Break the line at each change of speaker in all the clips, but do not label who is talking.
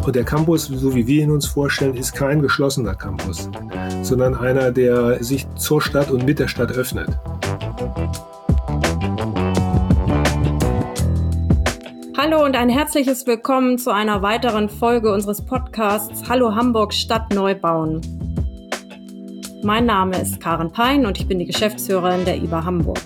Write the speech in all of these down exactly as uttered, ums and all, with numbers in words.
auch der Campus, so wie wir ihn uns vorstellen, ist kein geschlossener Campus, sondern einer, der sich zur Stadt und mit der Stadt öffnet.
Hallo und ein herzliches Willkommen zu einer weiteren Folge unseres Podcasts Hallo Hamburg Stadt neu bauen. Mein Name ist Karen Pein und ich bin die Geschäftsführerin der I B A Hamburg.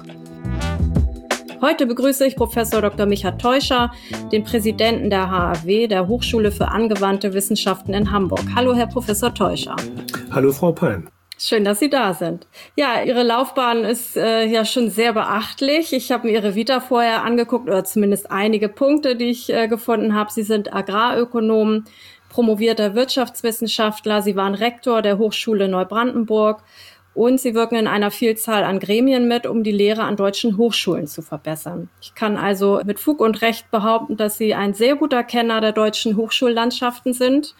Heute begrüße ich Professor Doktor Micha Teuscher, den Präsidenten der H A W, der Hochschule für angewandte Wissenschaften in Hamburg. Hallo, Herr Professor Teuscher.
Hallo, Frau Pein.
Schön, dass Sie da sind. Ja, Ihre Laufbahn ist äh, ja schon sehr beachtlich. Ich habe mir Ihre Vita vorher angeguckt, oder zumindest einige Punkte, die ich äh, gefunden habe. Sie sind Agrarökonom, promovierter Wirtschaftswissenschaftler. Sie waren Rektor der Hochschule Neubrandenburg. Und sie wirken in einer Vielzahl an Gremien mit, um die Lehre an deutschen Hochschulen zu verbessern. Ich kann also mit Fug und Recht behaupten, dass Sie ein sehr guter Kenner der deutschen Hochschullandschaften sind.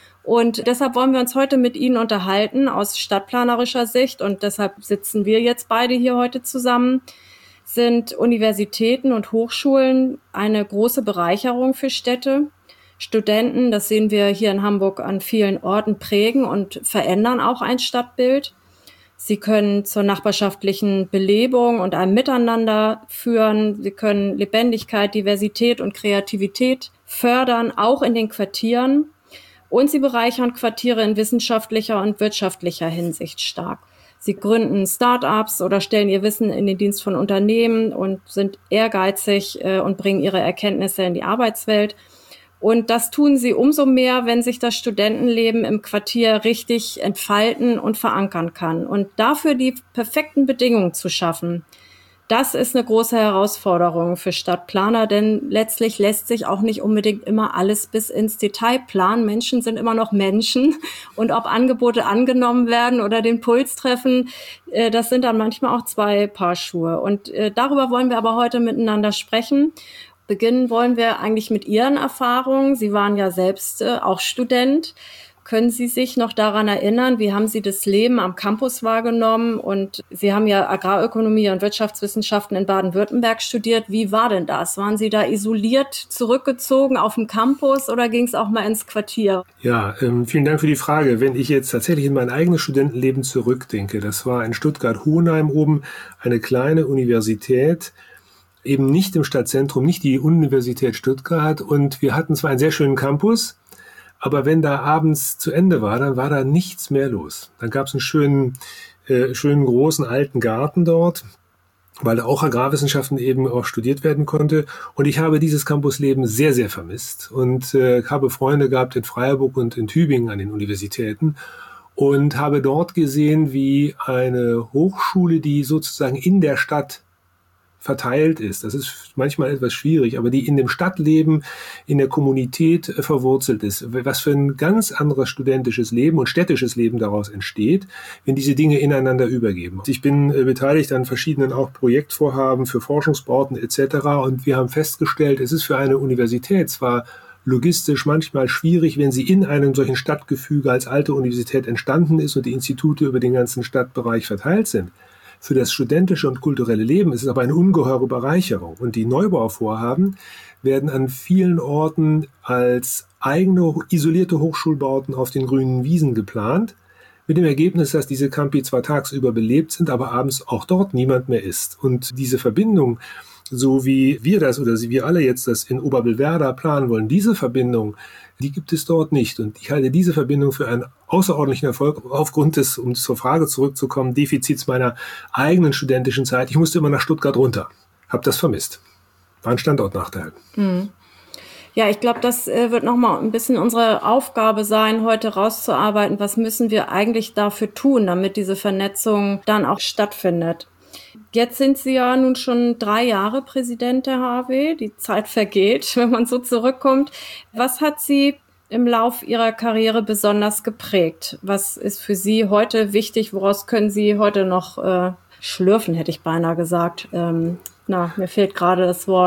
Und deshalb wollen wir uns heute mit Ihnen unterhalten aus stadtplanerischer Sicht. Und deshalb sitzen wir jetzt beide hier heute zusammen. Sind Universitäten und Hochschulen eine große Bereicherung für Städte? Studenten, das sehen wir hier in Hamburg an vielen Orten, prägen und verändern auch ein Stadtbild. Sie können zur nachbarschaftlichen Belebung und einem Miteinander führen. Sie können Lebendigkeit, Diversität und Kreativität fördern, auch in den Quartieren. Und sie bereichern Quartiere in wissenschaftlicher und wirtschaftlicher Hinsicht stark. Sie gründen Start-ups oder stellen ihr Wissen in den Dienst von Unternehmen und sind ehrgeizig äh, und bringen ihre Erkenntnisse in die Arbeitswelt. Und das tun sie umso mehr, wenn sich das Studentenleben im Quartier richtig entfalten und verankern kann. Und dafür die perfekten Bedingungen zu schaffen, das ist eine große Herausforderung für Stadtplaner, denn letztlich lässt sich auch nicht unbedingt immer alles bis ins Detail planen. Menschen sind immer noch Menschen und ob Angebote angenommen werden oder den Puls treffen, das sind dann manchmal auch zwei Paar Schuhe. Und darüber wollen wir aber heute miteinander sprechen. Beginnen wollen wir eigentlich mit Ihren Erfahrungen. Sie waren ja selbst äh, auch Student. Können Sie sich noch daran erinnern, wie haben Sie das Leben am Campus wahrgenommen? Und Sie haben ja Agrarökonomie und Wirtschaftswissenschaften in Baden-Württemberg studiert. Wie war denn das? Waren Sie da isoliert zurückgezogen auf dem Campus oder ging es auch mal ins Quartier?
Ja, ähm, vielen Dank für die Frage. Wenn ich jetzt tatsächlich in mein eigenes Studentenleben zurückdenke, das war in Stuttgart-Hohenheim oben eine kleine Universität, eben nicht im Stadtzentrum, nicht die Universität Stuttgart. Und wir hatten zwar einen sehr schönen Campus, aber wenn da abends zu Ende war, dann war da nichts mehr los. Dann gab es einen schönen, äh, schönen großen alten Garten dort, weil da auch Agrarwissenschaften eben auch studiert werden konnte. Und ich habe dieses Campusleben sehr, sehr vermisst und äh, habe Freunde gehabt in Freiburg und in Tübingen an den Universitäten und habe dort gesehen, wie eine Hochschule, die sozusagen in der Stadt verteilt ist. Das ist manchmal etwas schwierig, aber die in dem Stadtleben, in der Kommunität äh, verwurzelt ist. Was für ein ganz anderes studentisches Leben und städtisches Leben daraus entsteht, wenn diese Dinge ineinander übergeben. Ich bin äh, beteiligt an verschiedenen auch Projektvorhaben für Forschungsbauten et cetera. Und wir haben festgestellt, es ist für eine Universität zwar logistisch manchmal schwierig, wenn sie in einem solchen Stadtgefüge als alte Universität entstanden ist und die Institute über den ganzen Stadtbereich verteilt sind. Für das studentische und kulturelle Leben ist es aber eine ungeheure Bereicherung. Und die Neubauvorhaben werden an vielen Orten als eigene isolierte Hochschulbauten auf den grünen Wiesen geplant, mit dem Ergebnis, dass diese Campi zwar tagsüber belebt sind, aber abends auch dort niemand mehr ist. Und diese Verbindung, so wie wir das oder wir alle jetzt das in Oberbillwerder planen wollen, diese Verbindung, die gibt es dort nicht. Und ich halte diese Verbindung für einen außerordentlichen Erfolg aufgrund des, um zur Frage zurückzukommen, Defizits meiner eigenen studentischen Zeit. Ich musste immer nach Stuttgart runter, habe das vermisst. War ein Standortnachteil.
Mhm. Ja, ich glaube, das äh, wird nochmal ein bisschen unsere Aufgabe sein, heute rauszuarbeiten, was müssen wir eigentlich dafür tun, damit diese Vernetzung dann auch stattfindet. Jetzt sind Sie ja nun schon drei Jahre Präsident der H A W. Die Zeit vergeht, wenn man so zurückkommt. Was hat Sie im Lauf Ihrer Karriere besonders geprägt? Was ist für Sie heute wichtig? Woraus können Sie heute noch äh, schlürfen, hätte ich beinahe gesagt. Ähm, na, mir fehlt gerade das Wort.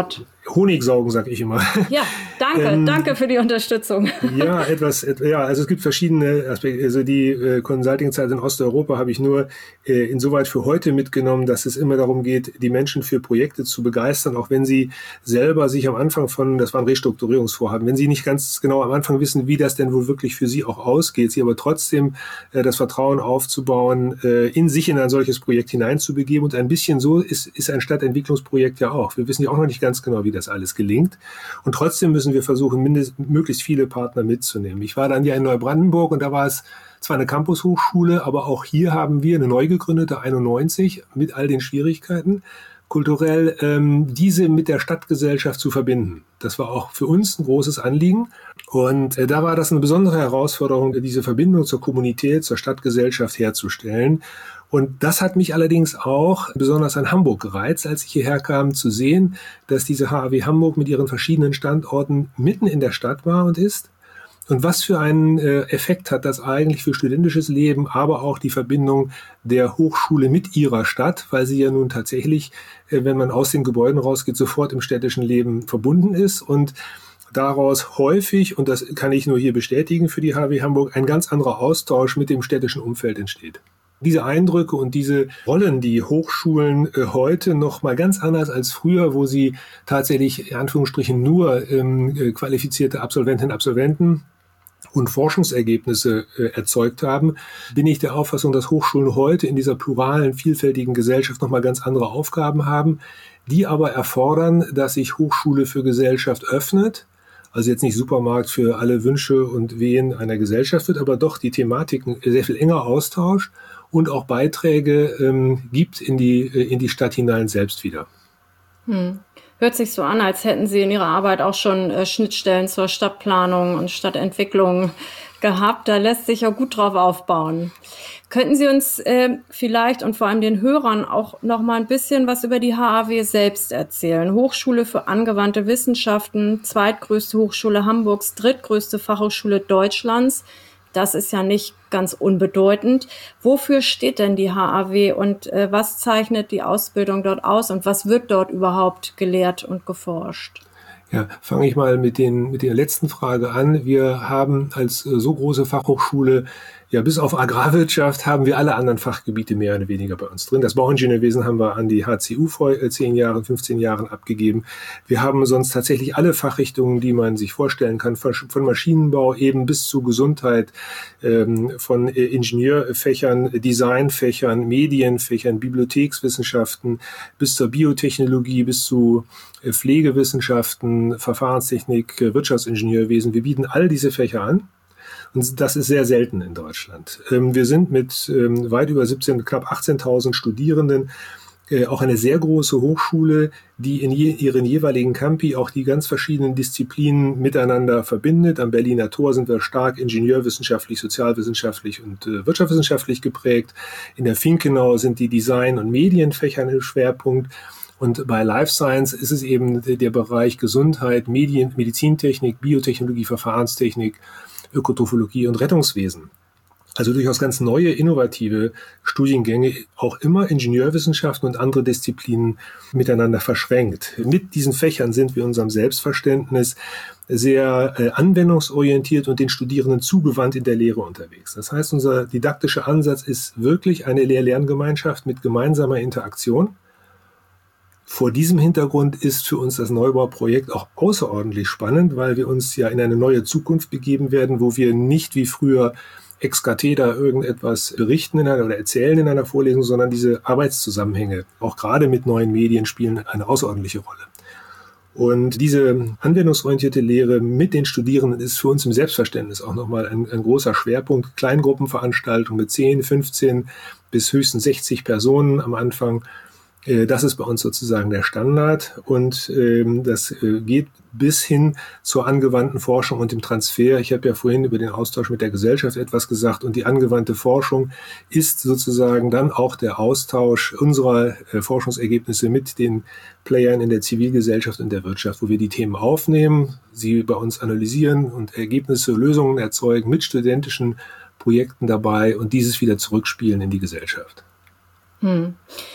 Honigsaugen, sag ich immer.
Ja, danke, ähm, danke für die Unterstützung.
Ja, etwas, et, ja, also es gibt verschiedene Aspekte. Also die äh, Consulting-Zeit in Osteuropa habe ich nur äh, insoweit für heute mitgenommen, dass es immer darum geht, die Menschen für Projekte zu begeistern, auch wenn sie selber sich am Anfang von, das war ein Restrukturierungsvorhaben, wenn sie nicht ganz genau am Anfang wissen, wie das denn wohl wirklich für sie auch ausgeht, sie aber trotzdem äh, das Vertrauen aufzubauen, äh, in sich in ein solches Projekt hineinzubegeben. Und ein bisschen so ist, ist ein Stadtentwicklungsprojekt ja auch. Wir wissen ja auch noch nicht ganz genau, wie das alles gelingt. Und trotzdem müssen wir versuchen, mindestens möglichst viele Partner mitzunehmen. Ich war dann ja in Neubrandenburg und da war es zwar eine Campushochschule, aber auch hier haben wir eine neu gegründete einundneunzig mit all den Schwierigkeiten, kulturell ähm, diese mit der Stadtgesellschaft zu verbinden. Das war auch für uns ein großes Anliegen. Und äh, da war das eine besondere Herausforderung, diese Verbindung zur Kommunität, zur Stadtgesellschaft herzustellen. Und das hat mich allerdings auch besonders an Hamburg gereizt, als ich hierher kam, zu sehen, dass diese H A W Hamburg mit ihren verschiedenen Standorten mitten in der Stadt war und ist. Und was für einen äh, Effekt hat das eigentlich für studentisches Leben, aber auch die Verbindung der Hochschule mit ihrer Stadt, weil sie ja nun tatsächlich, äh, wenn man aus den Gebäuden rausgeht, sofort im städtischen Leben verbunden ist und daraus häufig, und das kann ich nur hier bestätigen für die H A W Hamburg, ein ganz anderer Austausch mit dem städtischen Umfeld entsteht. Diese Eindrücke und diese Rollen, die Hochschulen äh, heute noch mal ganz anders als früher, wo sie tatsächlich in Anführungsstrichen nur ähm, äh, qualifizierte Absolventinnen und Absolventen und Forschungsergebnisse äh, erzeugt haben, bin ich der Auffassung, dass Hochschulen heute in dieser pluralen, vielfältigen Gesellschaft noch mal ganz andere Aufgaben haben, die aber erfordern, dass sich Hochschule für Gesellschaft öffnet. Also jetzt nicht Supermarkt für alle Wünsche und Wehen einer Gesellschaft wird, aber doch die Thematiken sehr viel enger austauscht und auch Beiträge ähm, gibt in die, in die Stadt hinein selbst wieder.
Hm. Hört sich so an, als hätten Sie in Ihrer Arbeit auch schon äh, Schnittstellen zur Stadtplanung und Stadtentwicklung gehabt. Da lässt sich ja gut drauf aufbauen. Könnten Sie uns äh, vielleicht und vor allem den Hörern auch noch mal ein bisschen was über die H A W selbst erzählen? Hochschule für angewandte Wissenschaften, zweitgrößte Hochschule Hamburgs, drittgrößte Fachhochschule Deutschlands. Das ist ja nicht ganz unbedeutend. Wofür steht denn die H A W und äh, was zeichnet die Ausbildung dort aus und was wird dort überhaupt gelehrt und geforscht?
Ja, fange ich mal mit den mit der letzten Frage an. Wir haben als äh, so große Fachhochschule, ja, bis auf Agrarwirtschaft haben wir alle anderen Fachgebiete mehr oder weniger bei uns drin. Das Bauingenieurwesen haben wir an die H C U vor zehn Jahren, fünfzehn Jahren abgegeben. Wir haben sonst tatsächlich alle Fachrichtungen, die man sich vorstellen kann, von Maschinenbau eben bis zu Gesundheit, ähm, von äh, Ingenieurfächern, Designfächern, Medienfächern, Bibliothekswissenschaften, bis zur Biotechnologie, bis zu äh, Pflegewissenschaften, Verfahrenstechnik, äh, Wirtschaftsingenieurwesen. Wir bieten all diese Fächer an. Und das ist sehr selten in Deutschland. Wir sind mit weit über siebzehn, knapp achtzehntausend Studierenden auch eine sehr große Hochschule, die in je, ihren jeweiligen Campi auch die ganz verschiedenen Disziplinen miteinander verbindet. Am Berliner Tor sind wir stark ingenieurwissenschaftlich, sozialwissenschaftlich und äh, wirtschaftswissenschaftlich geprägt. In der Finkenau sind die Design- und Medienfächer im Schwerpunkt. Und bei Life Science ist es eben der Bereich Gesundheit, Medien, Medizintechnik, Biotechnologie, Verfahrenstechnik, Ökotrophologie und Rettungswesen. Also durchaus ganz neue, innovative Studiengänge, auch immer Ingenieurwissenschaften und andere Disziplinen miteinander verschränkt. Mit diesen Fächern sind wir unserem Selbstverständnis sehr äh, anwendungsorientiert und den Studierenden zugewandt in der Lehre unterwegs. Das heißt, unser didaktischer Ansatz ist wirklich eine Lehr-Lerngemeinschaft mit gemeinsamer Interaktion. Vor diesem Hintergrund ist für uns das Neubauprojekt auch außerordentlich spannend, weil wir uns ja in eine neue Zukunft begeben werden, wo wir nicht wie früher ex cathedra irgendetwas berichten in einer, oder erzählen in einer Vorlesung, sondern diese Arbeitszusammenhänge, auch gerade mit neuen Medien, spielen eine außerordentliche Rolle. Und diese anwendungsorientierte Lehre mit den Studierenden ist für uns im Selbstverständnis auch nochmal ein, ein großer Schwerpunkt. Kleingruppenveranstaltungen mit zehn, fünfzehn bis höchstens sechzig Personen am Anfang. Das ist bei uns sozusagen der Standard und ähm, das äh, geht bis hin zur angewandten Forschung und dem Transfer. Ich habe ja vorhin über den Austausch mit der Gesellschaft etwas gesagt und die angewandte Forschung ist sozusagen dann auch der Austausch unserer äh, Forschungsergebnisse mit den Playern in der Zivilgesellschaft und der Wirtschaft, wo wir die Themen aufnehmen, sie bei uns analysieren und Ergebnisse, Lösungen erzeugen mit studentischen Projekten dabei und dieses wieder zurückspielen in die Gesellschaft.
Hm.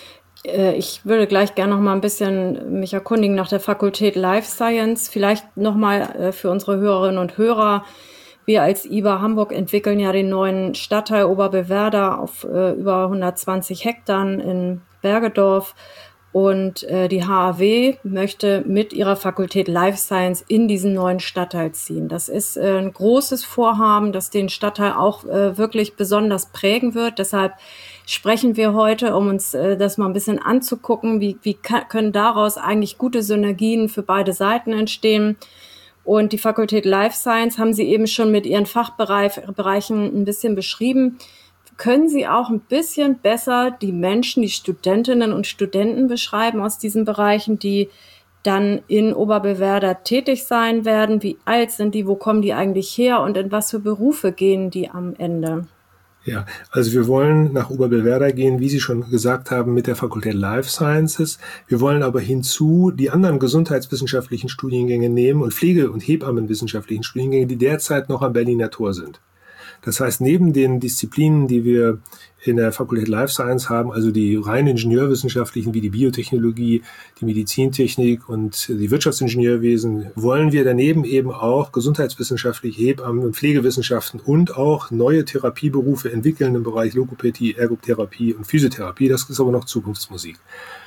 Ich würde gleich gerne noch mal ein bisschen mich erkundigen nach der Fakultät Life Science. Vielleicht noch mal für unsere Hörerinnen und Hörer. Wir als I B A Hamburg entwickeln ja den neuen Stadtteil Oberbewerder auf äh, über hundertzwanzig Hektar in Bergedorf. Und äh, die H A W möchte mit ihrer Fakultät Life Science in diesen neuen Stadtteil ziehen. Das ist äh, ein großes Vorhaben, das den Stadtteil auch äh, wirklich besonders prägen wird. Deshalb sprechen wir heute, um uns äh, das mal ein bisschen anzugucken, wie, wie kann, können daraus eigentlich gute Synergien für beide Seiten entstehen. Und die Fakultät Life Science haben Sie eben schon mit Ihren Fachbereichen ein bisschen beschrieben. Können Sie auch ein bisschen besser die Menschen, die Studentinnen und Studenten beschreiben aus diesen Bereichen, die dann in Oberbewerder tätig sein werden? Wie alt sind die? Wo kommen die eigentlich her? Und in was für Berufe gehen die am Ende?
Ja, also wir wollen nach Oberbewerder gehen, wie Sie schon gesagt haben, mit der Fakultät Life Sciences. Wir wollen aber hinzu die anderen gesundheitswissenschaftlichen Studiengänge nehmen und Pflege- und Hebammenwissenschaftlichen Studiengänge, die derzeit noch am Berliner Tor sind. Das heißt, neben den Disziplinen, die wir in der Fakultät Life Science haben, also die rein ingenieurwissenschaftlichen wie die Biotechnologie, die Medizintechnik und die Wirtschaftsingenieurwesen, wollen wir daneben eben auch gesundheitswissenschaftliche Hebammen- und Pflegewissenschaften und auch neue Therapieberufe entwickeln im Bereich Logopädie, Ergotherapie und Physiotherapie. Das ist aber noch Zukunftsmusik.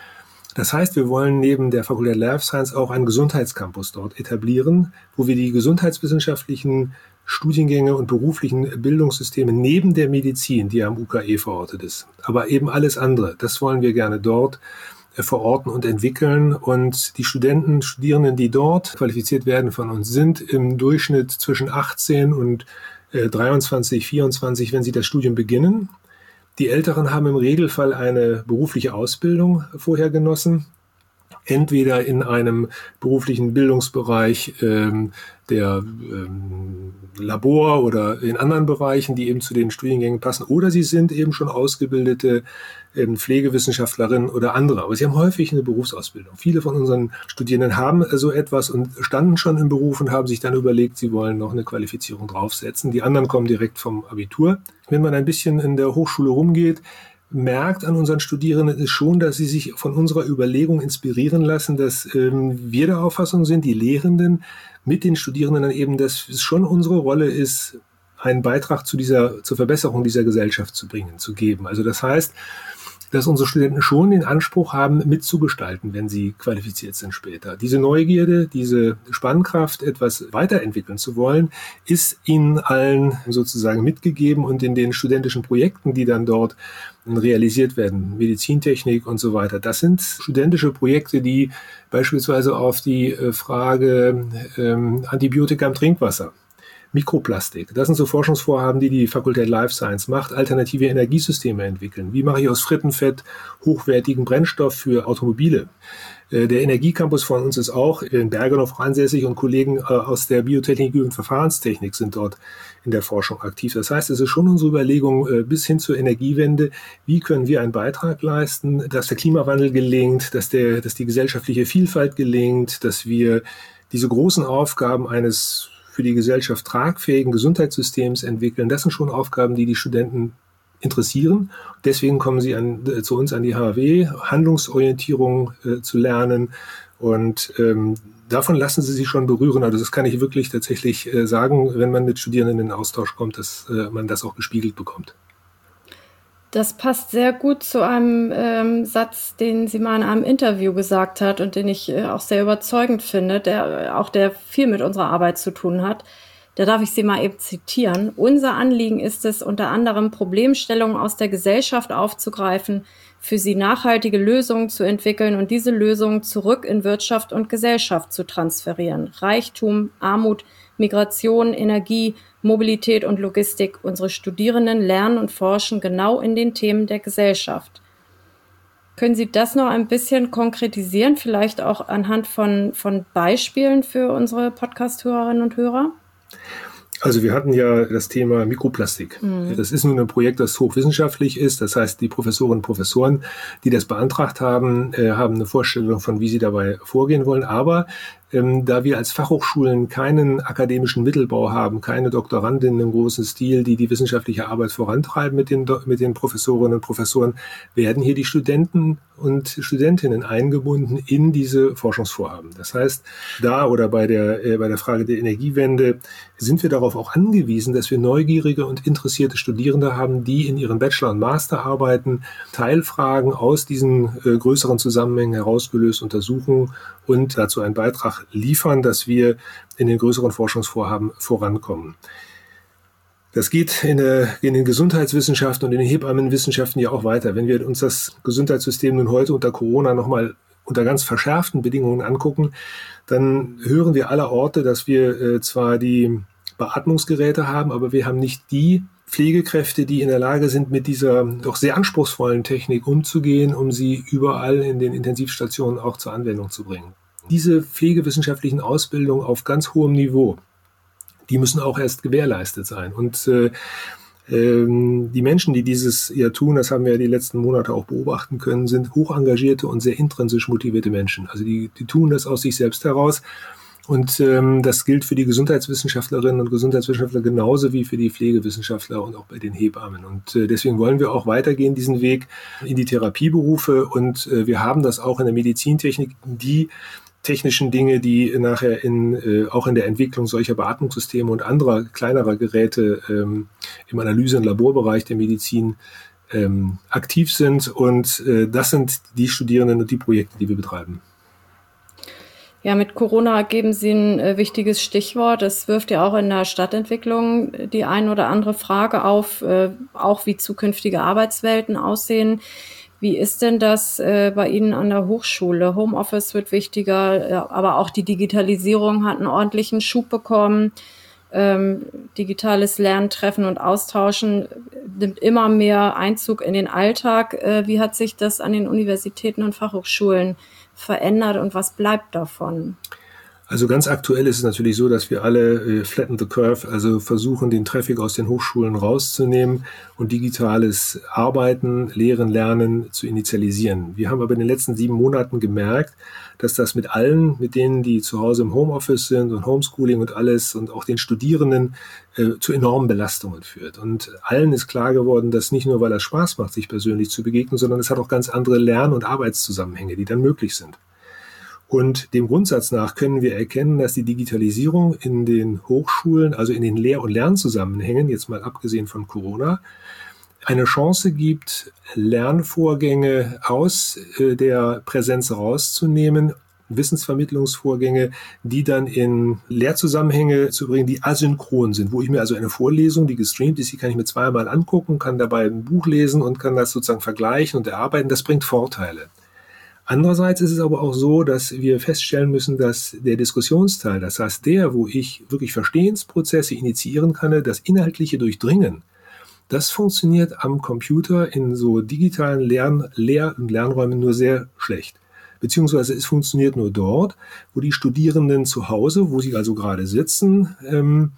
Das heißt, wir wollen neben der Fakultät Life Science auch einen Gesundheitscampus dort etablieren, wo wir die gesundheitswissenschaftlichen Studiengänge und beruflichen Bildungssysteme neben der Medizin, die am U K E verortet ist, aber eben alles andere, das wollen wir gerne dort verorten und entwickeln. Und die Studenten, Studierenden, die dort qualifiziert werden von uns, sind im Durchschnitt zwischen achtzehn und dreiundzwanzig, vierundzwanzig, wenn sie das Studium beginnen. Die Älteren haben im Regelfall eine berufliche Ausbildung vorher genossen, entweder in einem beruflichen Bildungsbereich ähm, der ähm, Labor oder in anderen Bereichen, die eben zu den Studiengängen passen, oder sie sind eben schon ausgebildete ähm, Pflegewissenschaftlerinnen oder andere. Aber sie haben häufig eine Berufsausbildung. Viele von unseren Studierenden haben so etwas und standen schon im Beruf und haben sich dann überlegt, sie wollen noch eine Qualifizierung draufsetzen. Die anderen kommen direkt vom Abitur. Wenn man ein bisschen in der Hochschule rumgeht, merkt an unseren Studierenden ist schon, dass sie sich von unserer Überlegung inspirieren lassen, dass ähm, wir der Auffassung sind, die Lehrenden mit den Studierenden dann eben, dass es schon unsere Rolle ist, einen Beitrag zu dieser, zur Verbesserung dieser Gesellschaft zu bringen, zu geben. Also das heißt, dass unsere Studenten schon den Anspruch haben, mitzugestalten, wenn sie qualifiziert sind später. Diese Neugierde, diese Spannkraft, etwas weiterentwickeln zu wollen, ist ihnen allen sozusagen mitgegeben und in den studentischen Projekten, die dann dort realisiert werden, Medizintechnik und so weiter. Das sind studentische Projekte, die beispielsweise auf die Frage ähm, Antibiotika im Trinkwasser, Mikroplastik. Das sind so Forschungsvorhaben, die die Fakultät Life Science macht, alternative Energiesysteme entwickeln. Wie mache ich aus Frittenfett hochwertigen Brennstoff für Automobile? Der Energiecampus von uns ist auch in Bergedorf ansässig und Kollegen aus der Biotechnologie und Verfahrenstechnik sind dort in der Forschung aktiv. Das heißt, es ist schon unsere Überlegung bis hin zur Energiewende, wie können wir einen Beitrag leisten, dass der Klimawandel gelingt, dass, der, dass die gesellschaftliche Vielfalt gelingt, dass wir diese großen Aufgaben eines für die Gesellschaft tragfähigen Gesundheitssystems entwickeln. Das sind schon Aufgaben, die die Studenten interessieren. Deswegen kommen sie an, äh, zu uns an die H A W, Handlungsorientierung äh, zu lernen. Und ähm, davon lassen sie sich schon berühren. Also das kann ich wirklich tatsächlich äh, sagen, wenn man mit Studierenden in Austausch kommt, dass äh, man das auch gespiegelt bekommt.
Das passt sehr gut zu einem ähm, Satz, den sie mal in einem Interview gesagt hat und den ich äh, auch sehr überzeugend finde, der auch der viel mit unserer Arbeit zu tun hat. Da darf ich Sie mal eben zitieren. Unser Anliegen ist es, unter anderem Problemstellungen aus der Gesellschaft aufzugreifen, für sie nachhaltige Lösungen zu entwickeln und diese Lösungen zurück in Wirtschaft und Gesellschaft zu transferieren. Reichtum, Armut, Migration, Energie, Mobilität und Logistik. Unsere Studierenden lernen und forschen genau in den Themen der Gesellschaft. Können Sie das noch ein bisschen konkretisieren, vielleicht auch anhand von, von Beispielen für unsere Podcast-Hörerinnen und Hörer?
Also wir hatten ja das Thema Mikroplastik. Mhm. Das ist nun ein Projekt, das hochwissenschaftlich ist. Das heißt, die Professorinnen und Professoren, die das beantragt haben, äh, haben eine Vorstellung von, wie sie dabei vorgehen wollen. Aber ähm, da wir als Fachhochschulen keinen akademischen Mittelbau haben, keine Doktorandinnen im großen Stil, die die wissenschaftliche Arbeit vorantreiben mit den, mit den Professorinnen und Professoren, werden hier die Studenten und Studentinnen eingebunden in diese Forschungsvorhaben. Das heißt, da oder bei der, äh, bei der Frage der Energiewende sind wir darauf auch angewiesen, dass wir neugierige und interessierte Studierende haben, die in ihren Bachelor- und Masterarbeiten Teilfragen aus diesen äh, größeren Zusammenhängen herausgelöst untersuchen und dazu einen Beitrag liefern, dass wir in den größeren Forschungsvorhaben vorankommen. Das geht in, der, in den Gesundheitswissenschaften und in den Hebammenwissenschaften ja auch weiter. Wenn wir uns das Gesundheitssystem nun heute unter Corona nochmal unter ganz verschärften Bedingungen angucken, dann hören wir aller Orte, dass wir äh, zwar die Beatmungsgeräte haben, aber wir haben nicht die Pflegekräfte, die in der Lage sind, mit dieser doch sehr anspruchsvollen Technik umzugehen, um sie überall in den Intensivstationen auch zur Anwendung zu bringen. Diese pflegewissenschaftlichen Ausbildungen auf ganz hohem Niveau, die müssen auch erst gewährleistet sein. Und äh, ähm, die Menschen, die dieses ja tun, das haben wir ja die letzten Monate auch beobachten können, sind hoch engagierte und sehr intrinsisch motivierte Menschen. Also die, die tun das aus sich selbst heraus. Und ähm, das gilt für die Gesundheitswissenschaftlerinnen und Gesundheitswissenschaftler genauso wie für die Pflegewissenschaftler und auch bei den Hebammen. Und äh, deswegen wollen wir auch weitergehen, diesen Weg in die Therapieberufe. Und äh, wir haben das auch in der Medizintechnik, die technischen Dinge, die nachher in, äh, auch in der Entwicklung solcher Beatmungssysteme und anderer kleinerer Geräte ähm, im Analyse- und Laborbereich der Medizin ähm, aktiv sind. Und äh, das sind die Studierenden und die Projekte, die wir betreiben.
Ja, mit Corona geben Sie ein äh, wichtiges Stichwort. Es wirft ja auch in der Stadtentwicklung die ein oder andere Frage auf, äh, auch wie zukünftige Arbeitswelten aussehen. Wie ist denn das äh, bei Ihnen an der Hochschule? Homeoffice wird wichtiger, ja, aber auch die Digitalisierung hat einen ordentlichen Schub bekommen. Ähm, digitales Lernen, Treffen und Austauschen nimmt immer mehr Einzug in den Alltag. Äh, wie hat sich das an den Universitäten und Fachhochschulen verändert und was bleibt davon?
Also ganz aktuell ist es natürlich so, dass wir alle äh, flatten the curve, also versuchen, den Traffic aus den Hochschulen rauszunehmen und digitales Arbeiten, Lehren, Lernen zu initialisieren. Wir haben aber in den letzten sieben Monaten gemerkt, dass das mit allen, mit denen, die zu Hause im Homeoffice sind und Homeschooling und alles und auch den Studierenden äh, zu enormen Belastungen führt. Und allen ist klar geworden, dass nicht nur, weil es Spaß macht, sich persönlich zu begegnen, sondern es hat auch ganz andere Lern- und Arbeitszusammenhänge, die dann möglich sind. Und dem Grundsatz nach können wir erkennen, dass die Digitalisierung in den Hochschulen, also in den Lehr- und Lernzusammenhängen, jetzt mal abgesehen von Corona, eine Chance gibt, Lernvorgänge aus der Präsenz rauszunehmen, Wissensvermittlungsvorgänge, die dann in Lehrzusammenhänge zu bringen, die asynchron sind, wo ich mir also eine Vorlesung, die gestreamt ist, die kann ich mir zweimal angucken, kann dabei ein Buch lesen und kann das sozusagen vergleichen und erarbeiten. Das bringt Vorteile. Andererseits ist es aber auch so, dass wir feststellen müssen, dass der Diskussionsteil, das heißt der, wo ich wirklich Verstehensprozesse initiieren kann, das inhaltliche Durchdringen, das funktioniert am Computer in so digitalen Lern-, Lehr- und Lernräumen nur sehr schlecht. Beziehungsweise es funktioniert nur dort, wo die Studierenden zu Hause, wo sie also gerade sitzen, ähm,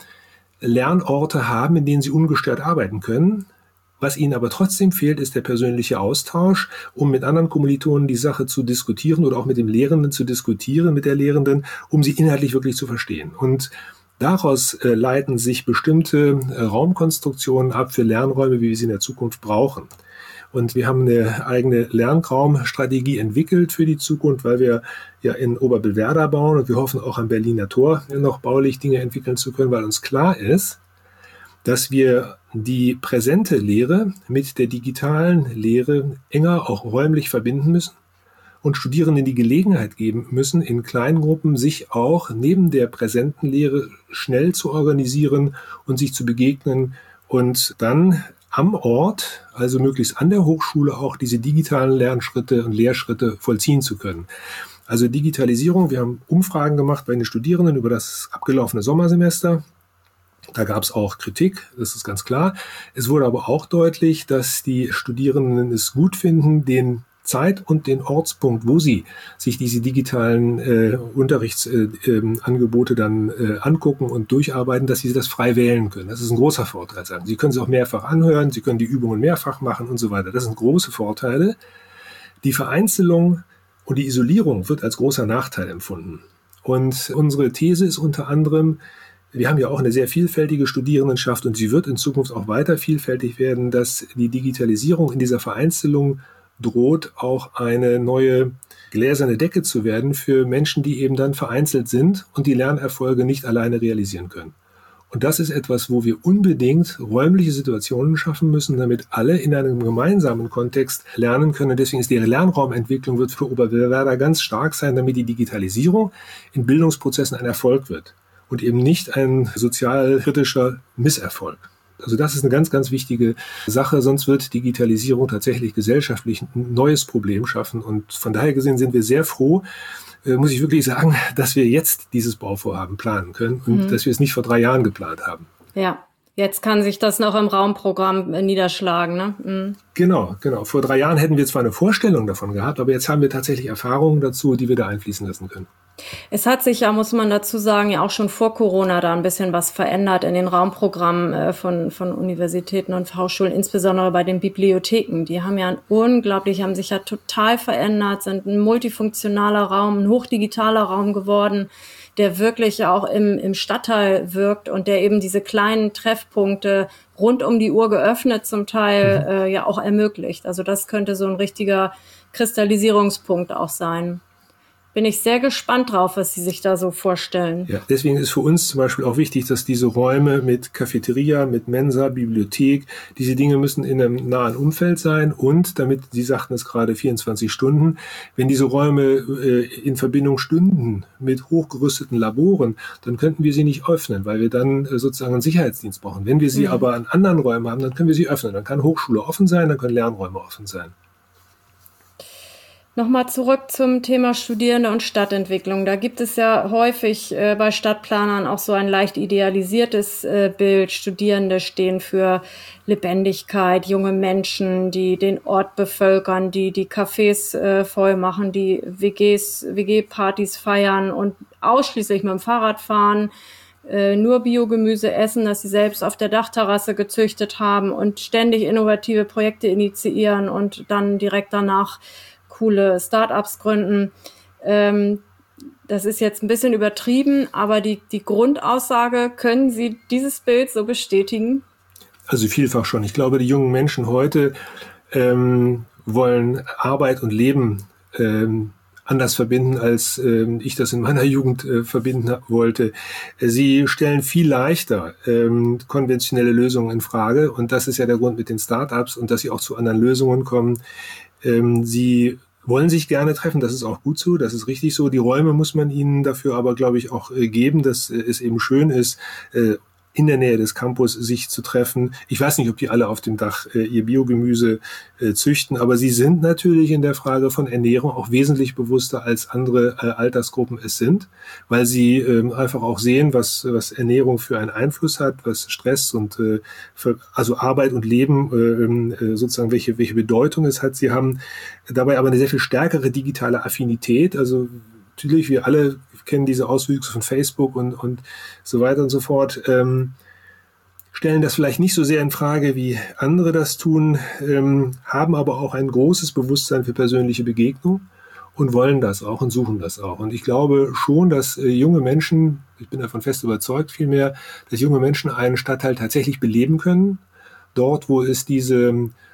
Lernorte haben, in denen sie ungestört arbeiten können. Was ihnen aber trotzdem fehlt, ist der persönliche Austausch, um mit anderen Kommilitonen die Sache zu diskutieren oder auch mit dem Lehrenden zu diskutieren, mit der Lehrenden, um sie inhaltlich wirklich zu verstehen. Und daraus äh, leiten sich bestimmte äh, Raumkonstruktionen ab für Lernräume, wie wir sie in der Zukunft brauchen. Und wir haben eine eigene Lernraumstrategie entwickelt für die Zukunft, weil wir ja in Oberbillwerder bauen und wir hoffen auch am Berliner Tor noch baulich Dinge entwickeln zu können, weil uns klar ist, dass wir die präsente Lehre mit der digitalen Lehre enger auch räumlich verbinden müssen und Studierenden die Gelegenheit geben müssen, in kleinen Gruppen sich auch neben der präsenten Lehre schnell zu organisieren und sich zu begegnen und dann am Ort, also möglichst an der Hochschule, auch diese digitalen Lernschritte und Lehrschritte vollziehen zu können. Also Digitalisierung, wir haben Umfragen gemacht bei den Studierenden über das abgelaufene Sommersemester. Da gab es auch Kritik, das ist ganz klar. Es wurde aber auch deutlich, dass die Studierenden es gut finden, den Zeit- und den Ortspunkt, wo sie sich diese digitalen äh, Unterrichtsangebote äh, dann äh, angucken und durcharbeiten, dass sie das frei wählen können. Das ist ein großer Vorteil. Sie können es auch mehrfach anhören, sie können die Übungen mehrfach machen und so weiter. Das sind große Vorteile. Die Vereinzelung und die Isolierung wird als großer Nachteil empfunden. Und unsere These ist unter anderem, wir haben ja auch eine sehr vielfältige Studierendenschaft und sie wird in Zukunft auch weiter vielfältig werden, dass die Digitalisierung in dieser Vereinzelung droht, auch eine neue gläserne Decke zu werden für Menschen, die eben dann vereinzelt sind und die Lernerfolge nicht alleine realisieren können. Und das ist etwas, wo wir unbedingt räumliche Situationen schaffen müssen, damit alle in einem gemeinsamen Kontext lernen können. Und deswegen ist die Lernraumentwicklung wird für Oberwerder ganz stark sein, damit die Digitalisierung in Bildungsprozessen ein Erfolg wird und eben nicht ein sozialkritischer Misserfolg. Also das ist eine ganz, ganz wichtige Sache, sonst wird Digitalisierung tatsächlich gesellschaftlich ein neues Problem schaffen. Und von daher gesehen sind wir sehr froh, äh, muss ich wirklich sagen, dass wir jetzt dieses Bauvorhaben planen können und mhm. dass wir es nicht vor drei Jahren geplant haben.
Ja, jetzt kann sich das noch im Raumprogramm niederschlagen, ne? Mhm.
Genau, genau. Vor drei Jahren hätten wir zwar eine Vorstellung davon gehabt, aber jetzt haben wir tatsächlich Erfahrungen dazu, die wir da einfließen lassen können.
Es hat sich ja, muss man dazu sagen, ja auch schon vor Corona da ein bisschen was verändert in den Raumprogrammen von, von Universitäten und Hochschulen, insbesondere bei den Bibliotheken. Die haben ja ein unglaublich, haben sich ja total verändert, sind ein multifunktionaler Raum, ein hochdigitaler Raum geworden, der wirklich auch im, im Stadtteil wirkt und der eben diese kleinen Treffpunkte rund um die Uhr geöffnet zum Teil mhm. äh, ja auch ermöglicht. Also das könnte so ein richtiger Kristallisierungspunkt auch sein. Bin ich sehr gespannt drauf, was Sie sich da so vorstellen.
Ja, deswegen ist für uns zum Beispiel auch wichtig, dass diese Räume mit Cafeteria, mit Mensa, Bibliothek, diese Dinge müssen in einem nahen Umfeld sein und damit, Sie sagten es gerade, vierundzwanzig Stunden, wenn diese Räume äh, in Verbindung stünden mit hochgerüsteten Laboren, dann könnten wir sie nicht öffnen, weil wir dann äh, sozusagen einen Sicherheitsdienst brauchen. Wenn wir sie mhm. aber an anderen Räumen haben, dann können wir sie öffnen. Dann kann Hochschule offen sein, dann können Lernräume offen sein.
Nochmal zurück zum Thema Studierende und Stadtentwicklung. Da gibt es ja häufig äh, bei Stadtplanern auch so ein leicht idealisiertes äh, Bild. Studierende stehen für Lebendigkeit, junge Menschen, die den Ort bevölkern, die die Cafés äh, voll machen, die W Gs, W G-Partys feiern und ausschließlich mit dem Fahrrad fahren, äh, nur Biogemüse essen, das sie selbst auf der Dachterrasse gezüchtet haben und ständig innovative Projekte initiieren und dann direkt danach coole Startups gründen. Ähm, das ist jetzt ein bisschen übertrieben, aber die, die Grundaussage, können Sie dieses Bild so bestätigen?
Also vielfach schon. Ich glaube, die jungen Menschen heute ähm, wollen Arbeit und Leben ähm, anders verbinden, als ähm, ich das in meiner Jugend äh, verbinden wollte. Sie stellen viel leichter ähm, konventionelle Lösungen in Frage und das ist ja der Grund mit den Startups und dass sie auch zu anderen Lösungen kommen. Ähm, sie wollen sich gerne treffen, das ist auch gut so, das ist richtig so. Die Räume muss man ihnen dafür aber, glaube ich, auch äh, geben, dass äh, es eben schön ist, äh, in der Nähe des Campus sich zu treffen. Ich weiß nicht, ob die alle auf dem Dach äh, ihr Biogemüse äh, züchten, aber sie sind natürlich in der Frage von Ernährung auch wesentlich bewusster als andere äh, Altersgruppen es sind, weil sie ähm, einfach auch sehen, was, was Ernährung für einen Einfluss hat, was Stress und äh, für, also Arbeit und Leben äh, sozusagen welche, welche Bedeutung es hat. Sie haben dabei aber eine sehr viel stärkere digitale Affinität, also natürlich, wir alle kennen diese Auswüchse von Facebook und, und so weiter und so fort, ähm, stellen das vielleicht nicht so sehr in Frage, wie andere das tun, ähm, haben aber auch ein großes Bewusstsein für persönliche Begegnung und wollen das auch und suchen das auch. Und ich glaube schon, dass äh, junge Menschen, ich bin davon fest überzeugt vielmehr, dass junge Menschen einen Stadtteil tatsächlich beleben können, dort, wo es diese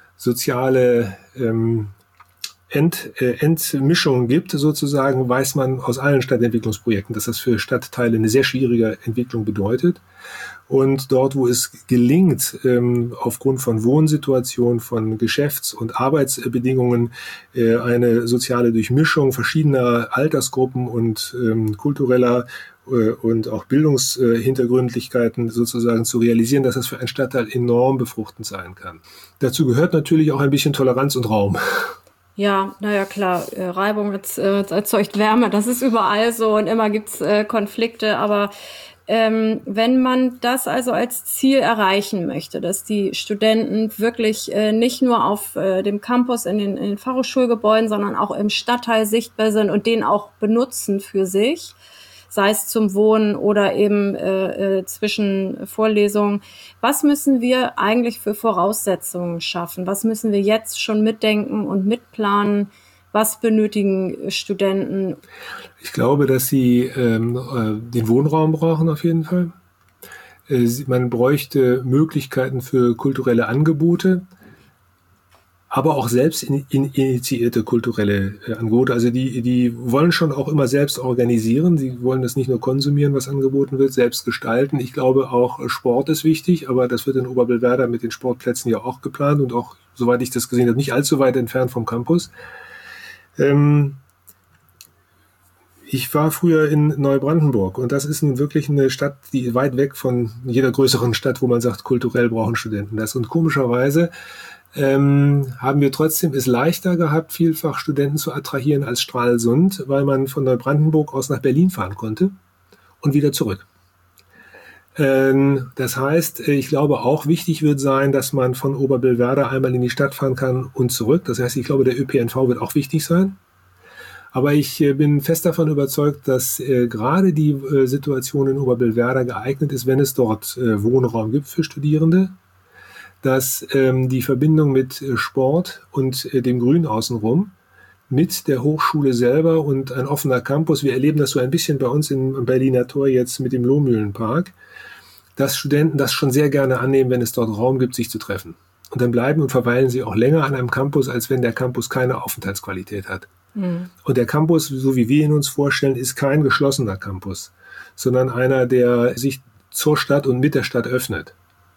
soziale ähm, Ent, äh, Entmischung gibt, sozusagen, weiß man aus allen Stadtentwicklungsprojekten, dass das für Stadtteile eine sehr schwierige Entwicklung bedeutet. Und dort, wo es gelingt, ähm, aufgrund von Wohnsituationen, von Geschäfts- und Arbeitsbedingungen, äh, eine soziale Durchmischung verschiedener Altersgruppen und ähm, kultureller äh, und auch Bildungshintergründlichkeiten sozusagen zu realisieren, dass das für einen Stadtteil enorm befruchtend sein kann. Dazu gehört natürlich auch ein bisschen Toleranz und Raum.
Ja, naja, klar, äh, Reibung jetzt, äh, erzeugt Wärme, das ist überall so und immer gibt's äh, Konflikte, aber ähm, wenn man das also als Ziel erreichen möchte, dass die Studenten wirklich äh, nicht nur auf äh, dem Campus in den, in den Fachhochschulgebäuden, sondern auch im Stadtteil sichtbar sind und den auch benutzen für sich, sei es zum Wohnen oder eben äh, äh, zwischen Vorlesungen. Was müssen wir eigentlich für Voraussetzungen schaffen? Was müssen wir jetzt schon mitdenken und mitplanen, Was benötigen Studenten?
Ich glaube, dass sie ähm, äh, den Wohnraum brauchen auf jeden Fall. Äh, man bräuchte Möglichkeiten für kulturelle Angebote, aber auch selbst in, in, initiierte kulturelle äh, Angebote. Also die, die wollen schon auch immer selbst organisieren. Sie wollen das nicht nur konsumieren, was angeboten wird, selbst gestalten. Ich glaube auch Sport ist wichtig, aber das wird in Oberbillwerder mit den Sportplätzen ja auch geplant und auch, soweit ich das gesehen habe, nicht allzu weit entfernt vom Campus. Ähm, Ich war früher in Neubrandenburg und das ist nun wirklich eine Stadt, die weit weg von jeder größeren Stadt, wo man sagt, kulturell brauchen Studenten das. Und komischerweise ähm, haben wir trotzdem es leichter gehabt, vielfach Studenten zu attrahieren als Stralsund, weil man von Neubrandenburg aus nach Berlin fahren konnte und wieder zurück. Ähm, das heißt, ich glaube auch wichtig wird sein, dass man von Oberbillwerder einmal in die Stadt fahren kann und zurück. Das heißt, ich glaube, der Ö P N V wird auch wichtig sein. Aber ich äh, bin fest davon überzeugt, dass äh, gerade die äh, Situation in Oberbillwerder geeignet ist, wenn es dort äh, Wohnraum gibt für Studierende, dass ähm, die Verbindung mit äh, Sport und äh, dem Grün außenrum, mit der Hochschule selber und ein offener Campus, wir erleben das so ein bisschen bei uns im Berliner Tor jetzt mit dem Lohmühlenpark, dass Studenten das schon sehr gerne annehmen, wenn es dort Raum gibt, sich zu treffen. Und dann bleiben und verweilen sie auch länger an einem Campus, als wenn der Campus keine Aufenthaltsqualität hat. Mhm. Und der Campus, so wie wir ihn uns vorstellen, ist kein geschlossener Campus, sondern einer, der sich zur Stadt und mit der Stadt öffnet.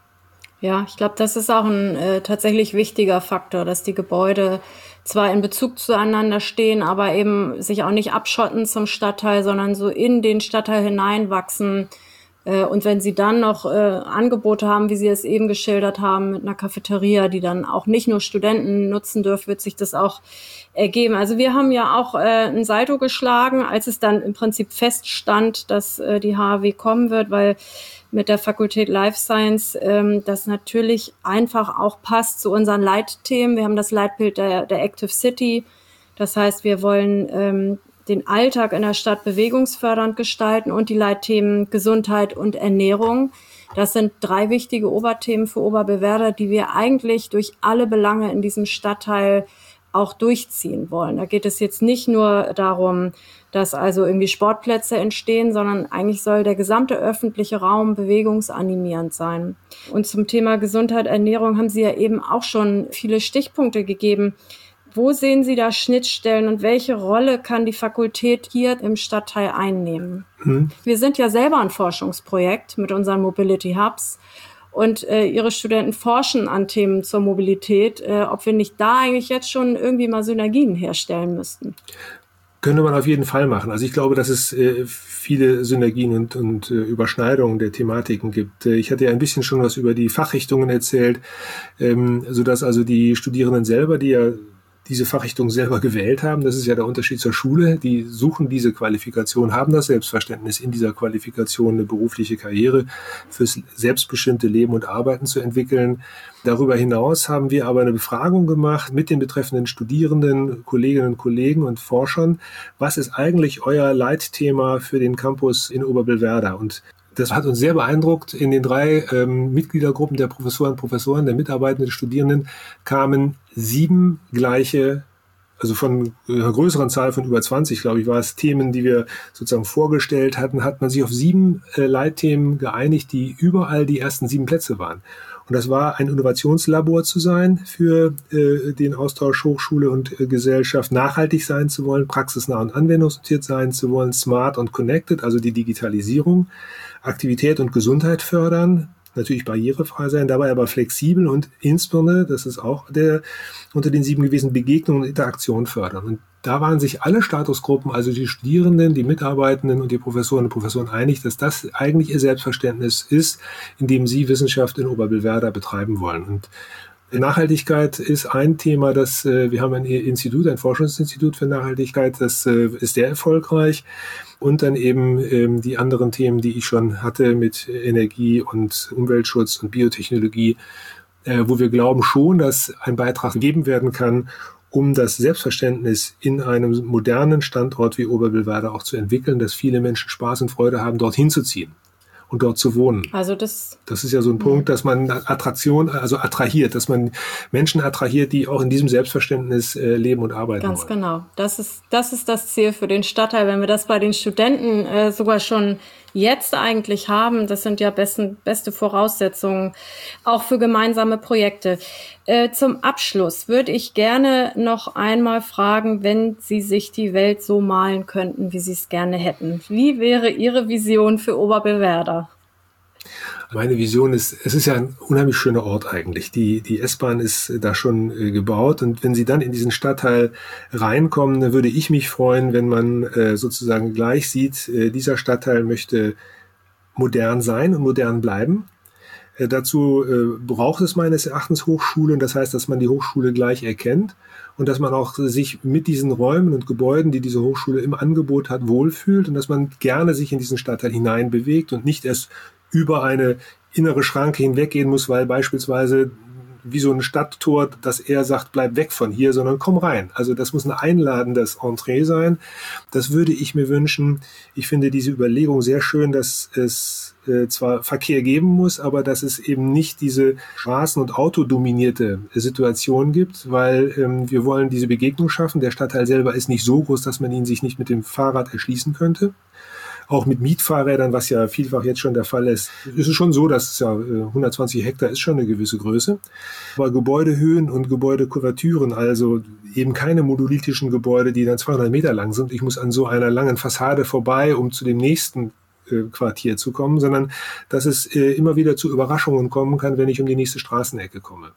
Ja, ich glaube, das ist auch ein äh, tatsächlich wichtiger Faktor, dass die Gebäude zwar in Bezug zueinander stehen, aber eben sich auch nicht abschotten zum Stadtteil, sondern so in den Stadtteil hineinwachsen. Äh, und wenn sie dann noch äh, Angebote haben, wie Sie es eben geschildert haben, mit einer Cafeteria, die dann auch nicht nur Studenten nutzen dürfen, wird sich das auch ergeben. Also wir haben ja auch äh, ein Salto geschlagen, als es dann im Prinzip feststand, dass äh, die H A W kommen wird, weil mit der Fakultät Life Science ähm, das natürlich einfach auch passt zu unseren Leitthemen. Wir haben das Leitbild der, der Active City. Das heißt, wir wollen ähm, den Alltag in der Stadt bewegungsfördernd gestalten und die Leitthemen Gesundheit und Ernährung. Das sind drei wichtige Oberthemen für Oberbillwerder, die wir eigentlich durch alle Belange in diesem Stadtteil auch durchziehen wollen. Da geht es jetzt nicht nur darum, dass also irgendwie Sportplätze entstehen, sondern eigentlich soll der gesamte öffentliche Raum bewegungsanimierend sein. Und zum Thema Gesundheit, Ernährung haben Sie ja eben auch schon viele Stichpunkte gegeben. Wo sehen Sie da Schnittstellen und welche Rolle kann die Fakultät hier im Stadtteil einnehmen? Mhm. Wir sind ja selber ein Forschungsprojekt mit unseren Mobility Hubs. Und äh, Ihre Studenten forschen an Themen zur Mobilität, äh, ob wir nicht da eigentlich jetzt schon irgendwie mal Synergien herstellen müssten.
Könnte man auf jeden Fall machen. Also ich glaube, dass es äh, viele Synergien und, und äh, Überschneidungen der Thematiken gibt. Äh, ich hatte ja ein bisschen schon was über die Fachrichtungen erzählt, ähm, sodass also die Studierenden selber, die ja diese Fachrichtung selber gewählt haben. Das ist ja der Unterschied zur Schule. Die suchen diese Qualifikation, haben das Selbstverständnis, in dieser Qualifikation eine berufliche Karriere fürs selbstbestimmte Leben und Arbeiten zu entwickeln. Darüber hinaus haben wir aber eine Befragung gemacht mit den betreffenden Studierenden, Kolleginnen und Kollegen und Forschern. Was ist eigentlich euer Leitthema für den Campus in Oberbillwerder? Und das hat uns sehr beeindruckt. In den drei ähm, Mitgliedergruppen der Professoren und Professoren, der Mitarbeitenden, der Studierenden kamen sieben gleiche, also von einer größeren Zahl von über zwanzig, glaube ich, war es, Themen, die wir sozusagen vorgestellt hatten, hat man sich auf sieben äh, Leitthemen geeinigt, die überall die ersten sieben Plätze waren. Und das war ein Innovationslabor zu sein für äh, den Austausch Hochschule und äh, Gesellschaft, nachhaltig sein zu wollen, praxisnah und anwendungsorientiert sein zu wollen, smart und connected, also die Digitalisierung, Aktivität und Gesundheit fördern, natürlich barrierefrei sein, dabei aber flexibel und insbesondere, das ist auch der unter den sieben gewesen, Begegnung und Interaktion fördern. Und da waren sich alle Statusgruppen, also die Studierenden, die Mitarbeitenden und die Professoren und Professoren einig, dass das eigentlich ihr Selbstverständnis ist, in dem sie Wissenschaft in Oberbillwerder betreiben wollen. Und Nachhaltigkeit ist ein Thema, das wir haben ein Institut, ein Forschungsinstitut für Nachhaltigkeit, das ist sehr erfolgreich. Und dann eben ähm, die anderen Themen, die ich schon hatte mit Energie und Umweltschutz und Biotechnologie, äh, wo wir glauben schon, dass ein Beitrag gegeben werden kann, um das Selbstverständnis in einem modernen Standort wie Oberbillwerder auch zu entwickeln, dass viele Menschen Spaß und Freude haben, dorthin zu ziehen. und dort zu wohnen.
Also das,
das ist ja so ein Punkt, dass man Attraktion, also attrahiert, dass man Menschen attrahiert, die auch in diesem Selbstverständnis äh, leben und arbeiten
ganz
wollen.
Ganz genau. Das ist, das ist das Ziel für den Stadtteil. Wenn wir das bei den Studenten äh, sogar schon jetzt eigentlich haben, das sind ja besten, beste Voraussetzungen auch für gemeinsame Projekte. Äh, zum Abschluss würde ich gerne noch einmal fragen, wenn Sie sich die Welt so malen könnten, wie Sie es gerne hätten. Wie wäre Ihre Vision für Oberbewerder?
Meine Vision ist, es ist ja ein unheimlich schöner Ort eigentlich. Die, die S-Bahn ist da schon äh, gebaut und wenn Sie dann in diesen Stadtteil reinkommen, dann würde ich mich freuen, wenn man äh, sozusagen gleich sieht, äh, dieser Stadtteil möchte modern sein und modern bleiben. Äh, dazu äh, braucht es meines Erachtens Hochschulen, das heißt, dass man die Hochschule gleich erkennt und dass man auch sich mit diesen Räumen und Gebäuden, die diese Hochschule im Angebot hat, wohlfühlt und dass man gerne sich in diesen Stadtteil hineinbewegt und nicht erst über eine innere Schranke hinweggehen muss, weil beispielsweise wie so ein Stadttor, das eher sagt, bleib weg von hier, sondern komm rein. Also das muss ein einladendes Entree sein. Das würde ich mir wünschen. Ich finde diese Überlegung sehr schön, dass es äh, zwar Verkehr geben muss, aber dass es eben nicht diese straßen- und autodominierte Situation gibt, weil ähm, wir wollen diese Begegnung schaffen. Der Stadtteil selber ist nicht so groß, dass man ihn sich nicht mit dem Fahrrad erschließen könnte. Auch mit Mietfahrrädern, was ja vielfach jetzt schon der Fall ist, ist es schon so, dass es ja hundertzwanzig Hektar ist schon eine gewisse Größe. Aber Gebäudehöhen und Gebäudekuvertüren, also eben keine monolithischen Gebäude, die dann zweihundert Meter lang sind. Ich muss an so einer langen Fassade vorbei, um zu dem nächsten äh, Quartier zu kommen, sondern dass es äh, immer wieder zu Überraschungen kommen kann, wenn ich um die nächste Straßenecke komme.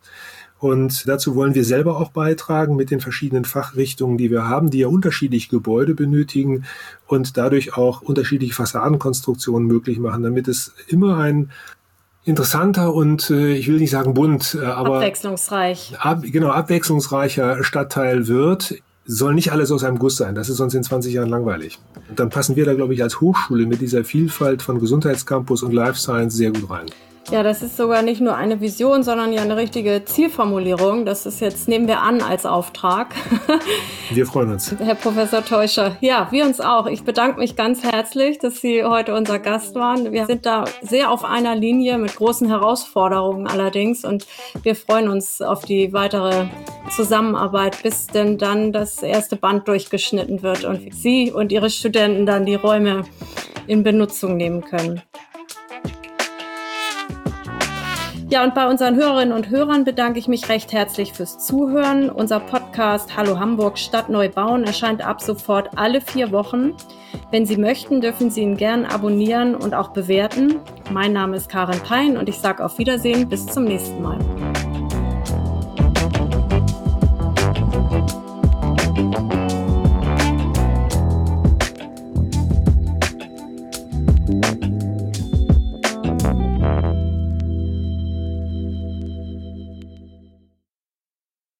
Und dazu wollen wir selber auch beitragen mit den verschiedenen Fachrichtungen, die wir haben, die ja unterschiedliche Gebäude benötigen und dadurch auch unterschiedliche Fassadenkonstruktionen möglich machen, damit es immer ein interessanter und äh, ich will nicht sagen bunt, äh, aber
abwechslungsreich.
Ab, genau, abwechslungsreicher Stadtteil wird. Soll nicht alles aus einem Guss sein, das ist sonst in zwanzig Jahren langweilig. Und dann passen wir da, glaube ich, als Hochschule mit dieser Vielfalt von Gesundheitscampus und Life Science sehr gut rein.
Ja, das ist sogar nicht nur eine Vision, sondern ja eine richtige Zielformulierung. Das ist jetzt, nehmen wir an als Auftrag.
Wir freuen uns.
Herr Professor Teuscher. Ja, wir uns auch. Ich bedanke mich ganz herzlich, dass Sie heute unser Gast waren. Wir sind da sehr auf einer Linie mit großen Herausforderungen allerdings und wir freuen uns auf die weitere Zusammenarbeit, bis denn dann das erste Band durchgeschnitten wird und Sie und Ihre Studenten dann die Räume in Benutzung nehmen können. Ja, und bei unseren Hörerinnen und Hörern bedanke ich mich recht herzlich fürs Zuhören. Unser Podcast Hallo Hamburg Stadt neu bauen erscheint ab sofort alle vier Wochen. Wenn Sie möchten, dürfen Sie ihn gern abonnieren und auch bewerten. Mein Name ist Karin Pein und ich sage auf Wiedersehen. Bis zum nächsten Mal.